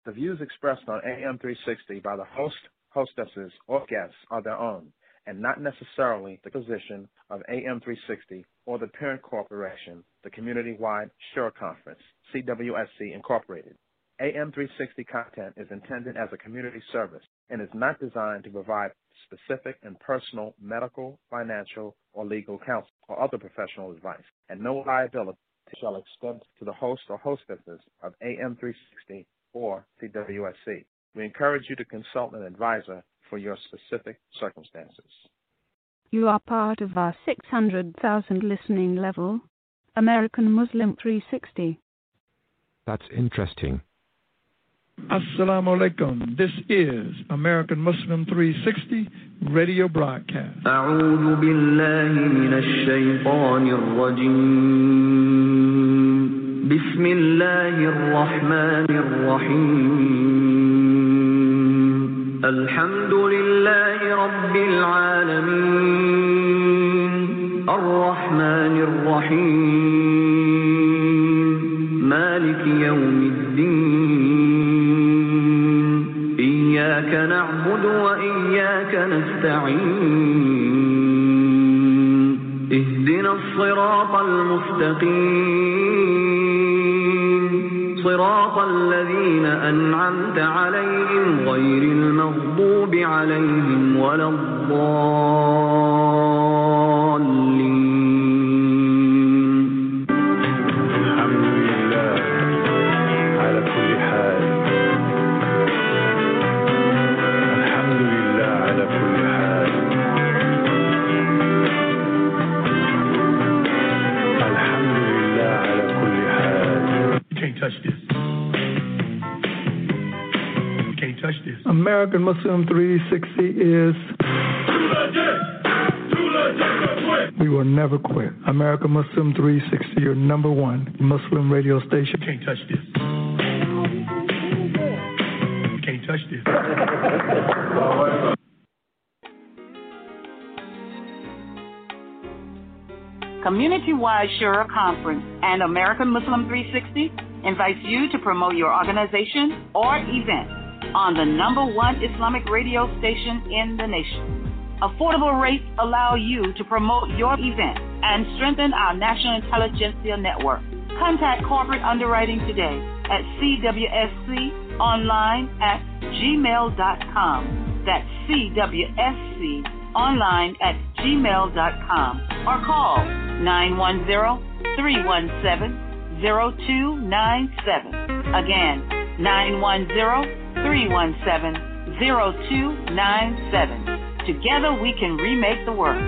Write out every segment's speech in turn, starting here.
The views expressed on AM 360 by the host, hostesses, or guests are their own, and not necessarily the position of AM 360 or the parent corporation, the Community-Wide Sure Conference, CWSC Incorporated. AM 360 content is intended as a community service and is not designed to provide specific and personal medical, financial, or legal counsel or other professional advice, and no liability shall extend to the host or hostesses of AM 360 or CWSC. We encourage you to consult an advisor for your specific circumstances. You are part of our 600,000 listening level, American Muslim 360. That's interesting. Assalamu alaikum. This is American Muslim 360 radio broadcast. أعوذ بالله من الشيطان الرجيم. بسم الله الرحمن الرحيم. الحمد لله رب العالمين. الرحمن الرحيم. مالك يوم الدين. إياك نعبد وإياك نستعين. اهدنا الصراط المستقيم. صراط الذين أنعمت عليهم غير المغضوب عليهم ولا الضالين. الحمد لله على كل حال. الحمد لله على كل حال. الحمد لله على كل حال. You can't touch this. You can't touch this. American Muslim 360 is... We will never quit. American Muslim 360, your number one Muslim radio station. You can't touch this. You can't touch this. Community-Wide Shura Conference and American Muslim 360 invites you to promote your organization or event on the number one Islamic radio station in the nation. Affordable rates allow you to promote your event and strengthen our national intelligentsia network. Contact corporate underwriting today at cwsconline@gmail.com. That's cwsconline@gmail.com. Or call 910-317-0297. Again, 910-317-0297. Together we can remake the world.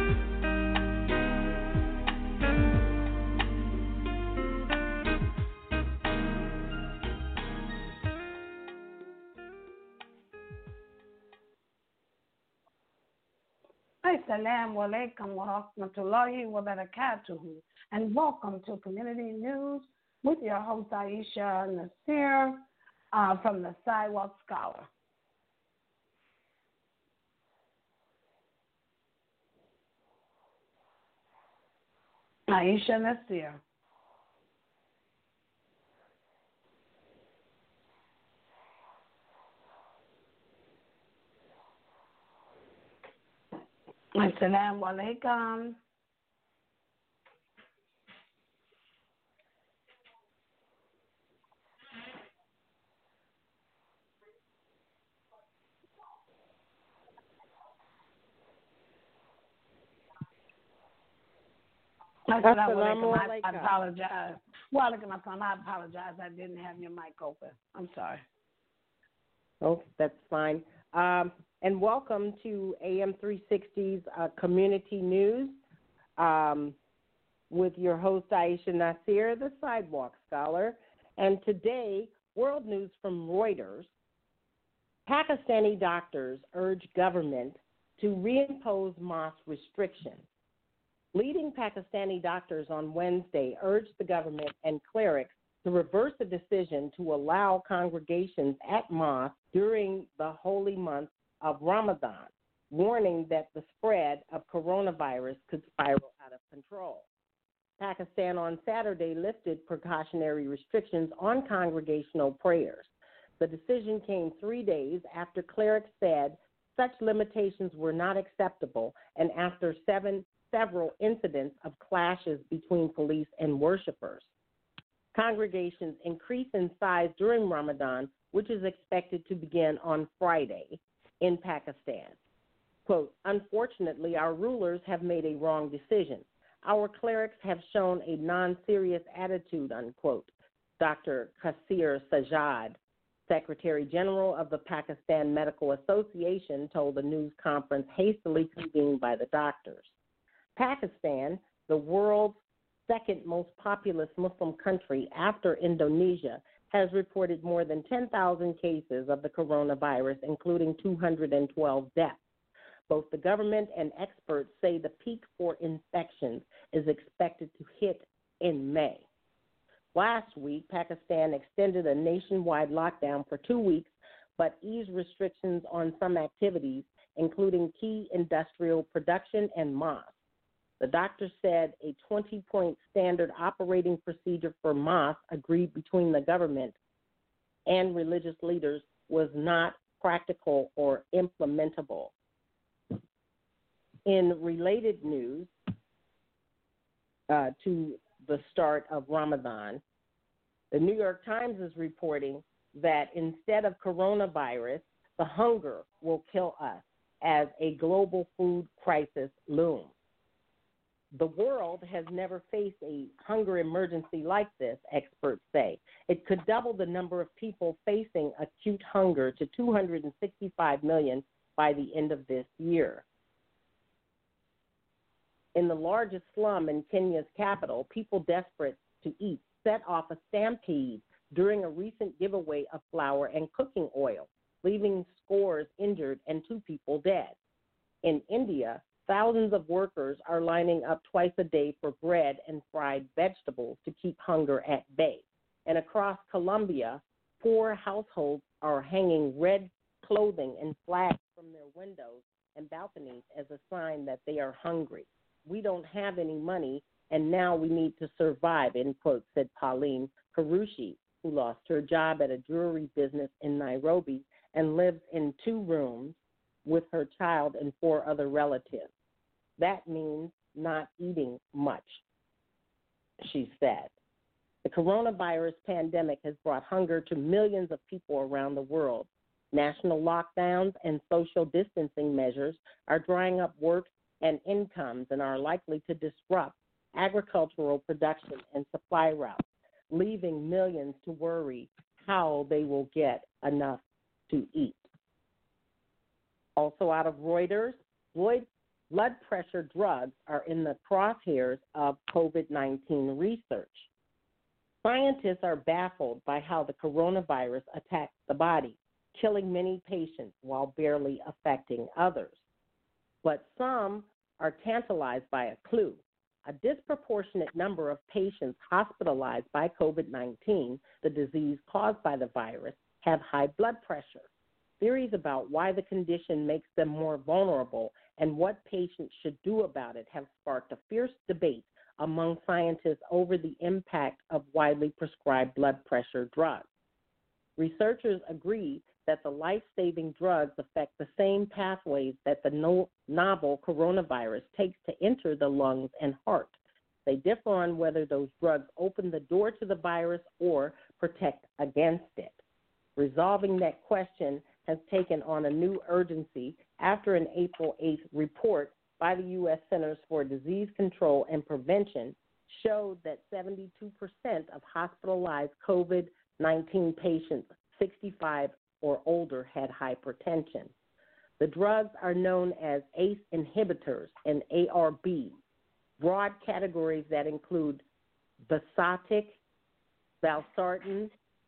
Assalamu alaikum wa rahmatullahi wa barakatuhu. And welcome to Community News with your host Aisha Nasir from the Sidewalk Scholar. Aisha Nasir. Assalamu alaikum. Assalamu alaikum. I apologize. Wa alaikum assalam. I apologize. I didn't have your mic open. I'm sorry. Oh, that's fine. And welcome to AM 360's Community News with your host Aisha Nasir, the Sidewalk Scholar. And today, world news from Reuters. Pakistani doctors urge government to reimpose mosque restrictions. Leading Pakistani doctors on Wednesday urged the government and clerics to reverse the decision to allow congregations at mosques during the holy month of Ramadan, warning that the spread of coronavirus could spiral out of control. Pakistan on Saturday lifted precautionary restrictions on congregational prayers. The decision came 3 days after clerics said such limitations were not acceptable and after several incidents of clashes between police and worshipers. Congregations increase in size during Ramadan, which is expected to begin on Friday in Pakistan. Quote, unfortunately, our rulers have made a wrong decision. Our clerics have shown a non-serious attitude, unquote. Dr. Qasir Sajjad, Secretary General of the Pakistan Medical Association, told a news conference hastily convened by the doctors. Pakistan, the world's second most populous Muslim country after Indonesia, has reported more than 10,000 cases of the coronavirus, including 212 deaths. Both the government and experts say the peak for infections is expected to hit in May. Last week, Pakistan extended a nationwide lockdown for 2 weeks, but eased restrictions on some activities, including key industrial production and mosques. The doctor said a 20-point standard operating procedure for mosques agreed between the government and religious leaders was not practical or implementable. In related news to the start of Ramadan, the New York Times is reporting that instead of coronavirus, the hunger will kill us as a global food crisis looms. The world has never faced a hunger emergency like this, experts say. It could double the number of people facing acute hunger to 265 million by the end of this year. In the largest slum in Kenya's capital, people desperate to eat set off a stampede during a recent giveaway of flour and cooking oil, leaving scores injured and 2 people dead. In India, thousands of workers are lining up twice a day for bread and fried vegetables to keep hunger at bay. And across Colombia, poor households are hanging red clothing and flags from their windows and balconies as a sign that they are hungry. We don't have any money, and now we need to survive, end quote, said Pauline Karushi, who lost her job at a jewelry business in Nairobi and lives in 2 rooms with her child and 4 other relatives. That means not eating much, she said. The coronavirus pandemic has brought hunger to millions of people around the world. National lockdowns and social distancing measures are drying up work and incomes and are likely to disrupt agricultural production and supply routes, leaving millions to worry how they will get enough to eat. Also out of Reuters, blood pressure drugs are in the crosshairs of COVID-19 research. Scientists are baffled by how the coronavirus attacks the body, killing many patients while barely affecting others. But some are tantalized by a clue. A disproportionate number of patients hospitalized by COVID-19, the disease caused by the virus, have high blood pressure. Theories about why the condition makes them more vulnerable and what patients should do about it have sparked a fierce debate among scientists over the impact of widely prescribed blood pressure drugs. Researchers agree that the life-saving drugs affect the same pathways that the novel coronavirus takes to enter the lungs and heart. They differ on whether those drugs open the door to the virus or protect against it. Resolving that question has taken on a new urgency after an April 8th report by the U.S. Centers for Disease Control and Prevention showed that 72% of hospitalized COVID-19 patients 65 or older had hypertension. The drugs are known as ACE inhibitors and ARB, broad categories that include Vasotic, Valsartan,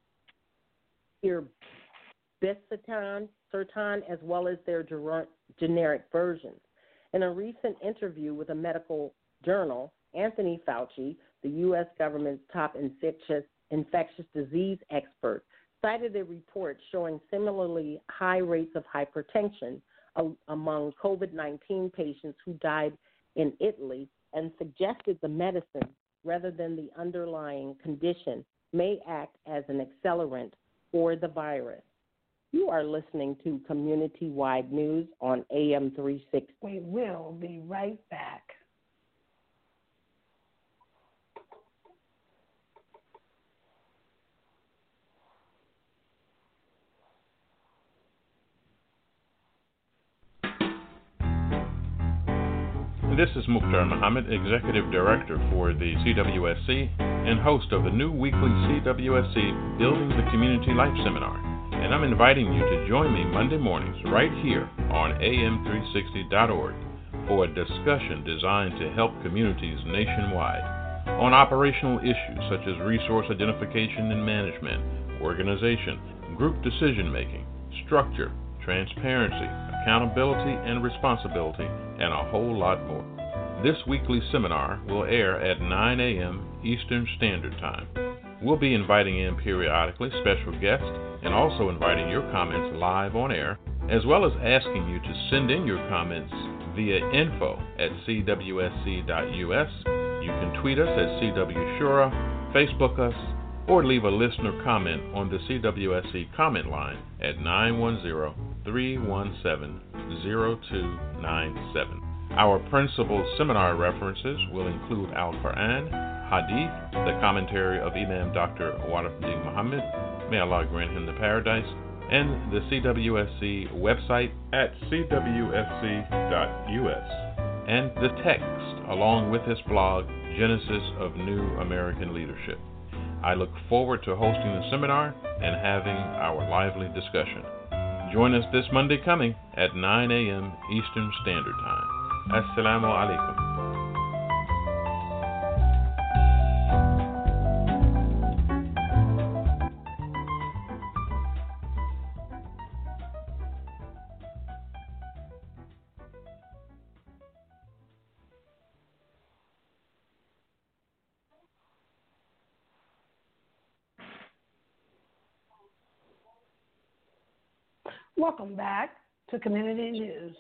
Irbesartan, as well as their generic versions. In a recent interview with a medical journal, Anthony Fauci, the U.S. government's top infectious disease expert, cited a report showing similarly high rates of hypertension among COVID-19 patients who died in Italy and suggested the medicine, rather than the underlying condition, may act as an accelerant for the virus. You are listening to Community-Wide News on AM 360. We will be right back. This is Mukhtar Muhammad, Executive Director for the CWSC and host of the new weekly CWSC Building the Community Life Seminar. And I'm inviting you to join me Monday mornings right here on am360.org for a discussion designed to help communities nationwide on operational issues such as resource identification and management, organization, group decision-making, structure, transparency, accountability and responsibility, and a whole lot more. This weekly seminar will air at 9 a.m. Eastern Standard Time. We'll be inviting in periodically special guests and also inviting your comments live on air, as well as asking you to send in your comments via info@cwsc.us. You can tweet us at CWShura, Facebook us, or leave a listener comment on the CWSC comment line at 910-317-0297. Our principal seminar references will include Al-Quran, Hadith, the commentary of Imam Dr. Warafuddin Muhammad, may Allah grant him the paradise, and the CWSC website at cwsc.us, and the text along with his blog, Genesis of New American Leadership. I look forward to hosting the seminar and having our lively discussion. Join us this Monday coming at 9 a.m. Eastern Standard Time. Assalamu alaikum. Welcome back to Community News.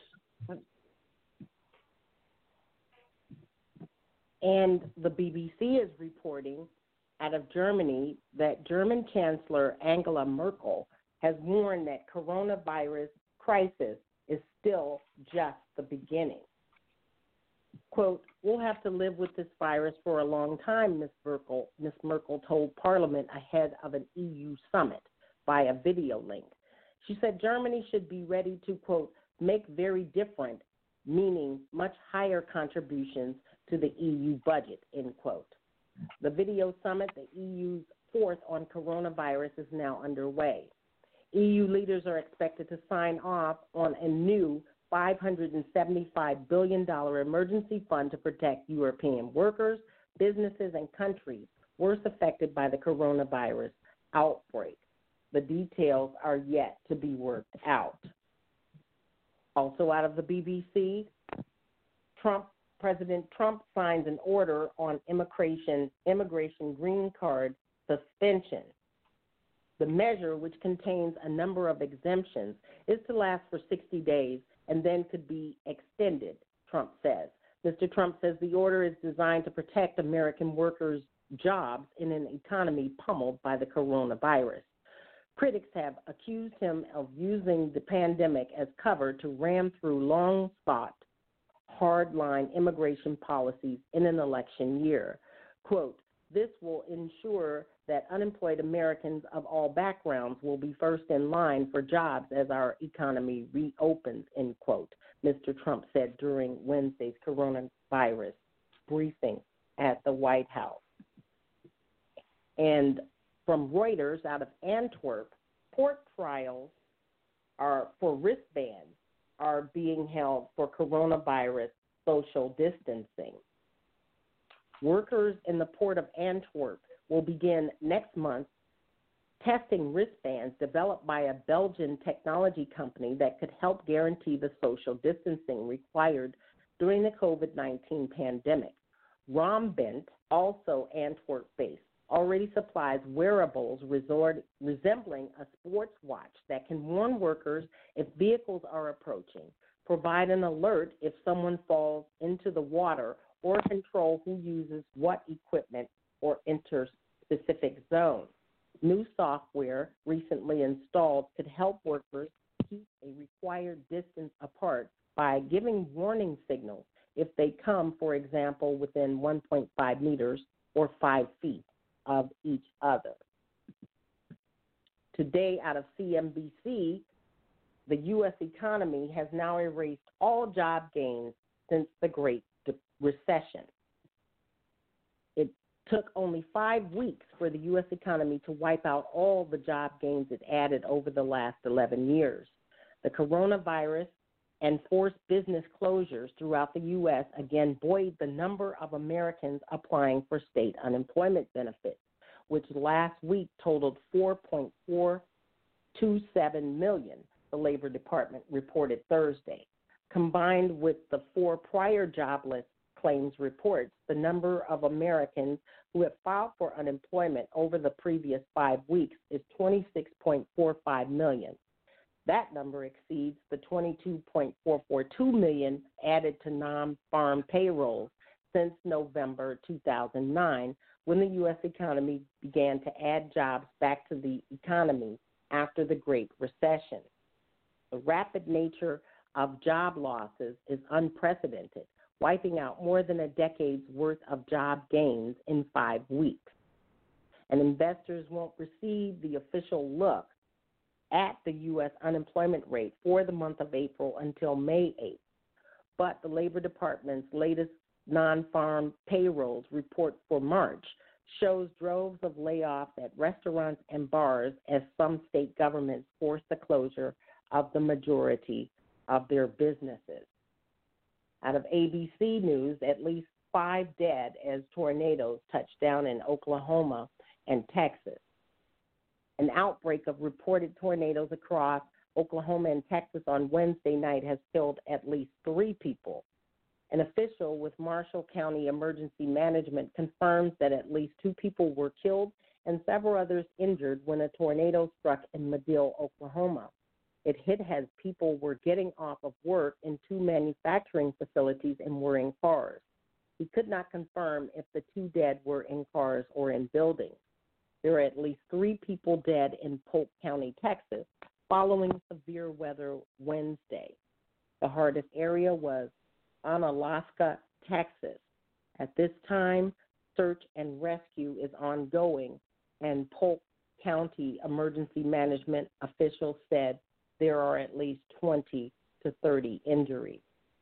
And the BBC is reporting out of Germany that German Chancellor Angela Merkel has warned that coronavirus crisis is still just the beginning. Quote, "We'll have to live with this virus for a long time," Ms. Merkel told Parliament ahead of an EU summit via video link. She said Germany should be ready to, quote, "make very different, meaning much higher contributions to the EU budget," end quote. The video summit, the EU's fourth on coronavirus, is now underway. EU leaders are expected to sign off on a new $575 billion emergency fund to protect European workers, businesses, and countries worst affected by the coronavirus outbreak. The details are yet to be worked out. Also out of the BBC, President Trump signs an order on immigration green card suspension. The measure, which contains a number of exemptions, is to last for 60 days and then could be extended, Trump says. Mr. Trump says the order is designed to protect American workers' jobs in an economy pummeled by the coronavirus. Critics have accused him of using the pandemic as cover to ram through long-sought, hardline immigration policies in an election year. Quote, "This will ensure that unemployed Americans of all backgrounds will be first in line for jobs as our economy reopens," end quote, Mr. Trump said during Wednesday's coronavirus briefing at the White House. And from Reuters out of Antwerp, court trials for wristbands are being held for coronavirus social distancing. Workers in the port of Antwerp will begin next month testing wristbands developed by a Belgian technology company that could help guarantee the social distancing required during the COVID-19 pandemic. Rombent, also Antwerp-based, already supplies wearables resembling a sports watch that can warn workers if vehicles are approaching, provide an alert if someone falls into the water, or control who uses what equipment or enters specific zones. New software recently installed could help workers keep a required distance apart by giving warning signals if they come, for example, within 1.5 meters or 5 feet of each other. Today, out of CNBC, the U.S. economy has now erased all job gains since the Great Recession. It took only 5 weeks for the U.S. economy to wipe out all the job gains it added over the last 11 years. The coronavirus and forced business closures throughout the U.S. again buoyed the number of Americans applying for state unemployment benefits, which last week totaled 4.427 million, the Labor Department reported Thursday. Combined with the 4 prior jobless claims reports, the number of Americans who have filed for unemployment over the previous 5 weeks is 26.45 million. That number exceeds the 22.442 million added to non-farm payrolls since November 2009, when the U.S. economy began to add jobs back to the economy after the Great Recession. The rapid nature of job losses is unprecedented, wiping out more than a decade's worth of job gains in 5 weeks. And investors won't receive the official look at the U.S. unemployment rate for the month of April until May 8th. But the Labor Department's latest non-farm payrolls report for March shows droves of layoffs at restaurants and bars as some state governments force the closure of the majority of their businesses. Out of ABC News, at least 5 dead as tornadoes touched down in Oklahoma and Texas. An outbreak of reported tornadoes across Oklahoma and Texas on Wednesday night has killed at least 3 people. An official with Marshall County Emergency Management confirms that at least 2 people were killed and several others injured when a tornado struck in Madill, Oklahoma. It hit as people were getting off of work in 2 manufacturing facilities and were in cars. He could not confirm if the 2 dead were in cars or in buildings. There are at least 3 people dead in Polk County, Texas, following severe weather Wednesday. The hardest area was Onalaska, Texas. At this time, search and rescue is ongoing, and Polk County Emergency Management officials said there are at least 20 to 30 injuries.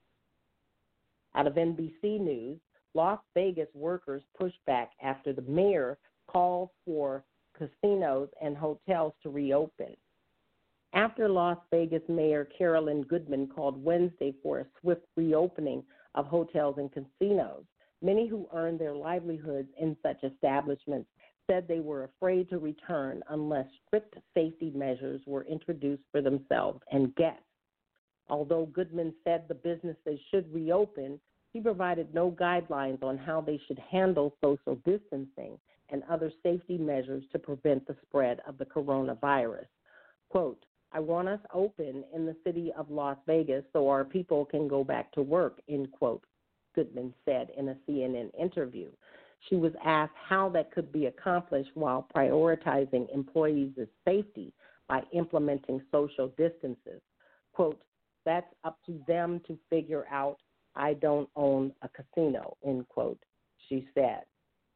Out of NBC News, Las Vegas workers pushed back after the mayor called for casinos and hotels to reopen. After Las Vegas Mayor Carolyn Goodman called Wednesday for a swift reopening of hotels and casinos, many who earn their livelihoods in such establishments said they were afraid to return unless strict safety measures were introduced for themselves and guests. Although Goodman said the businesses should reopen, he provided no guidelines on how they should handle social distancing and other safety measures to prevent the spread of the coronavirus. Quote, "I want us open in the city of Las Vegas so our people can go back to work," end quote, Goodman said in a CNN interview. She was asked how that could be accomplished while prioritizing employees' safety by implementing social distances. Quote, "That's up to them to figure out. I don't own a casino," end quote, she said.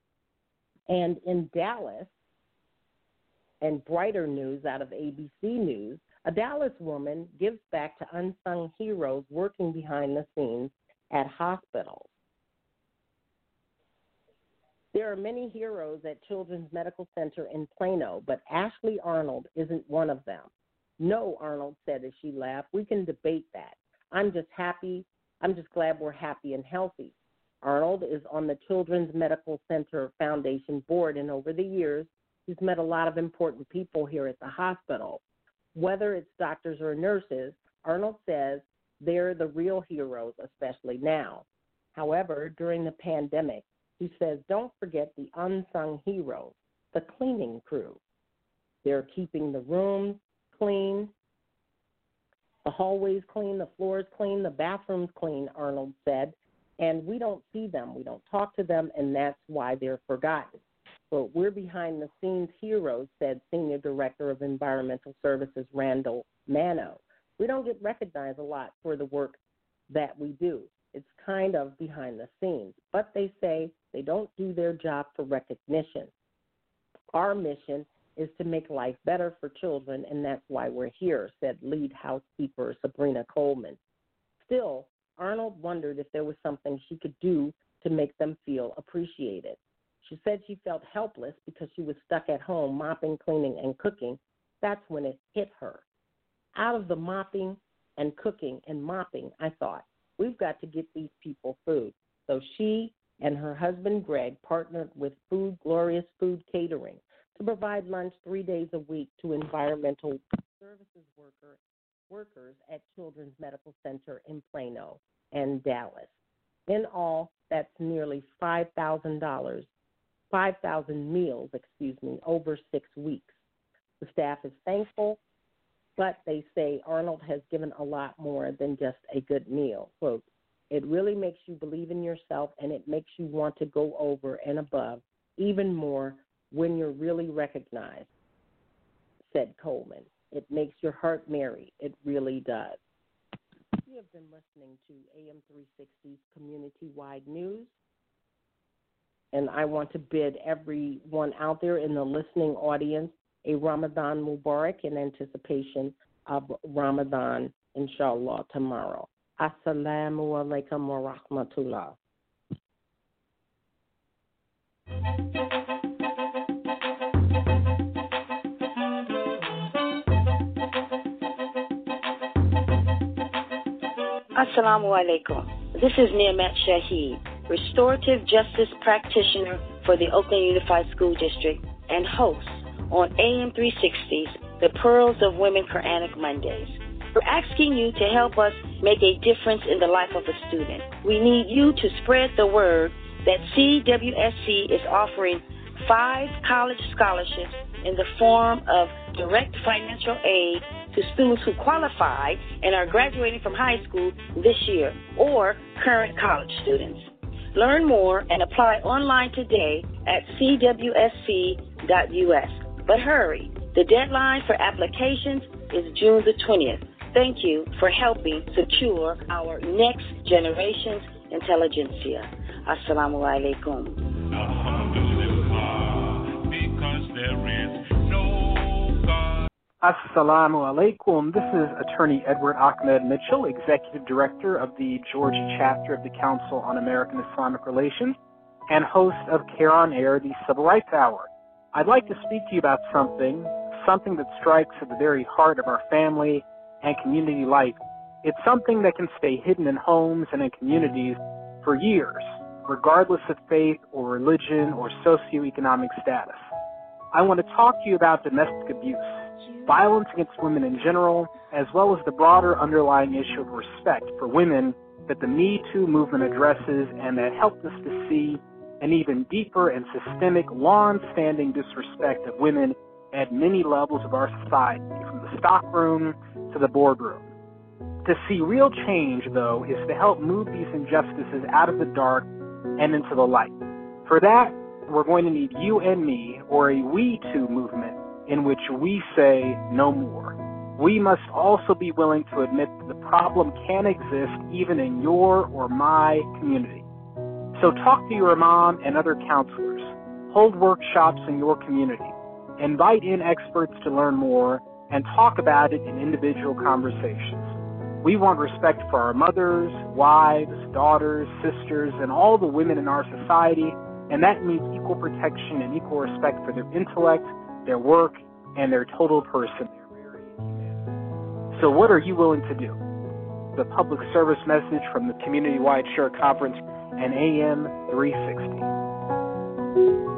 And in Dallas, and brighter news out of ABC News, a Dallas woman gives back to unsung heroes working behind the scenes at hospitals. There are many heroes at Children's Medical Center in Plano, but Ashley Arnold isn't one of them. "No," Arnold said as she laughed, "we can debate that. I'm just glad we're happy and healthy." Arnold is on the Children's Medical Center Foundation board, and over the years, he's met a lot of important people here at the hospital. Whether it's doctors or nurses, Arnold says they're the real heroes, especially now. However, during the pandemic, he says don't forget the unsung heroes, the cleaning crew. They're keeping the rooms clean, the hallways clean, the floors clean, the bathrooms clean, Arnold said. And we don't see them, we don't talk to them, and that's why they're forgotten. Well, we're behind-the-scenes heroes, said Senior Director of Environmental Services Randall Mano. We don't get recognized a lot for the work that we do. It's kind of behind the scenes. But they say they don't do their job for recognition. Our mission is to make life better for children, and that's why we're here, said lead housekeeper Sabrina Coleman. Still, Arnold wondered if there was something she could do to make them feel appreciated. She said she felt helpless because she was stuck at home mopping, cleaning, and cooking. That's when it hit her. Out of the mopping and cooking and mopping, I thought, we've got to get these people food. So she and her husband, Greg, partnered with Glorious Food Catering to provide lunch 3 days a week to environmental services workers at Children's Medical Center in Plano and Dallas. In all, that's nearly $5,000 meals, over 6 weeks. The staff is thankful, but they say Arnold has given a lot more than just a good meal. Quote, it really makes you believe in yourself, and it makes you want to go over and above even more when you're really recognized, said Coleman. It makes your heart merry. It really does. You have been listening to AM 360's community-wide news, and I want to bid everyone out there in the listening audience a Ramadan Mubarak in anticipation of Ramadan, inshallah, tomorrow. Assalamu alaikum wa rahmatullah. Assalamu alaikum. This is Niamat Shaheed, Restorative Justice Practitioner for the Oakland Unified School District and host on AM 360's The Pearls of Women Quranic Mondays. We're asking you to help us make a difference in the life of a student. We need you to spread the word that CWSC is offering 5 college scholarships in the form of direct financial aid to students who qualify and are graduating from high school this year, or current college students. Learn more and apply online today at cwsc.us. But hurry, the deadline for applications is June the 20th. Thank you for helping secure our next generation's intelligentsia. Assalamu alaikum. Because there is no God. Assalamu alaikum. This is Attorney Edward Ahmed Mitchell, Executive Director of the Georgia chapter of the Council on American Islamic Relations and host of Care on Air, the Civil Rights Hour. I'd like to speak to you about something that strikes at the very heart of our family and community life. It's something that can stay hidden in homes and in communities for years, regardless of faith or religion or socioeconomic status. I want to talk to you about domestic abuse, violence against women in general, as well as the broader underlying issue of respect for women that the Me Too movement addresses and that helped us to see an even deeper and systemic, long-standing disrespect of women at many levels of our society, from the stockroom to the boardroom. To see real change, though, is to help move these injustices out of the dark and into the light. For that, we're going to need you and me, or a We Too movement, in which we say no more. We must also be willing to admit that the problem can exist even in your or my community. So talk to your imam and other counselors. Hold workshops in your community. Invite in experts to learn more and talk about it in individual conversations. We want respect for our mothers, wives, daughters, sisters, and all the women in our society, and that means equal protection and equal respect for their intellect, their work, and their total person. So what are you willing to do? The public service message from the Community-Wide Shura Conference and AM 360.